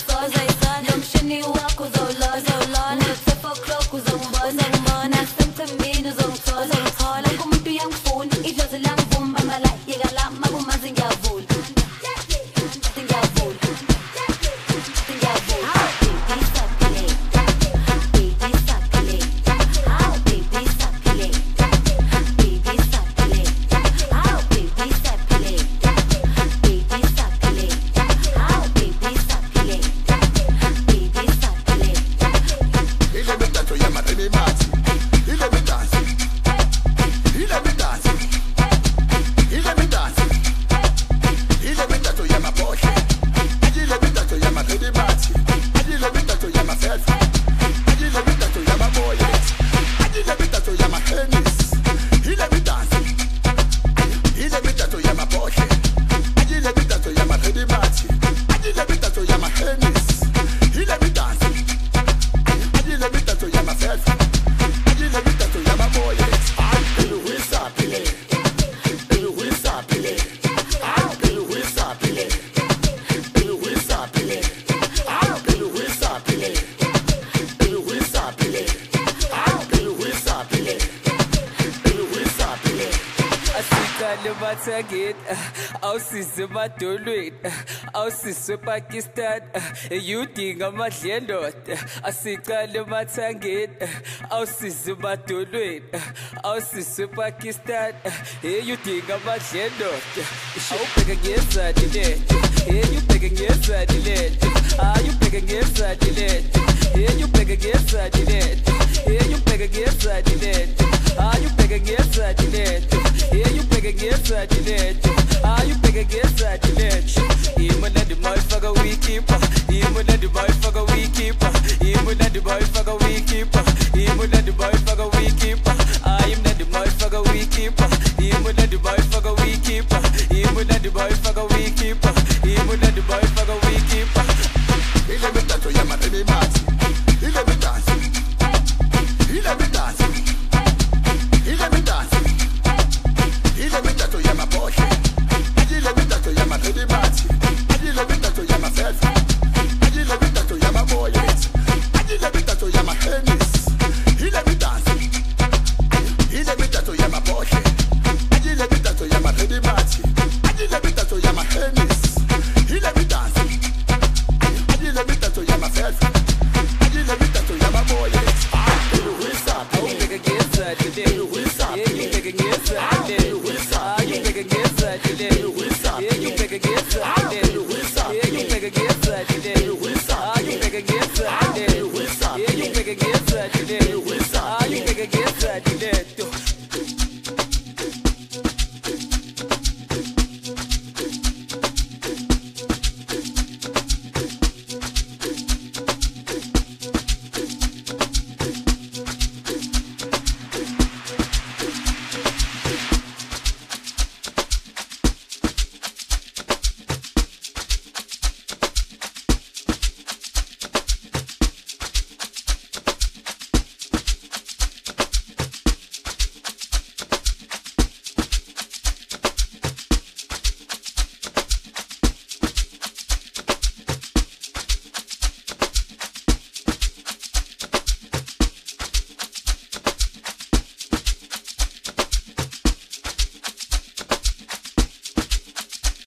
uzayizona nomshini wakho uzolona uthi 4 o'clock uzongibona nasemthembeni uzongithola umuntu uyangifuna idlozi langivuma malayika la makumanzi ngiyavula Awusizwe emadolweni awusizwe ePakistan eyudinga amadlendoda asicale emathangeni awusizwe emadolweni awusizwe ePakistan eyudinga amadlendoda awubheke ngezani lento eyubheke ngezani lento ayubheke ngezani lento eyubheke ngezani lento eyubheke ngezani lento ayubheke ngezani lento eyubheke ngezani lento ayubheke ngezani lento imunandi motherfucker we keep imunandi motherfucker we keep imunandi motherfucker we keep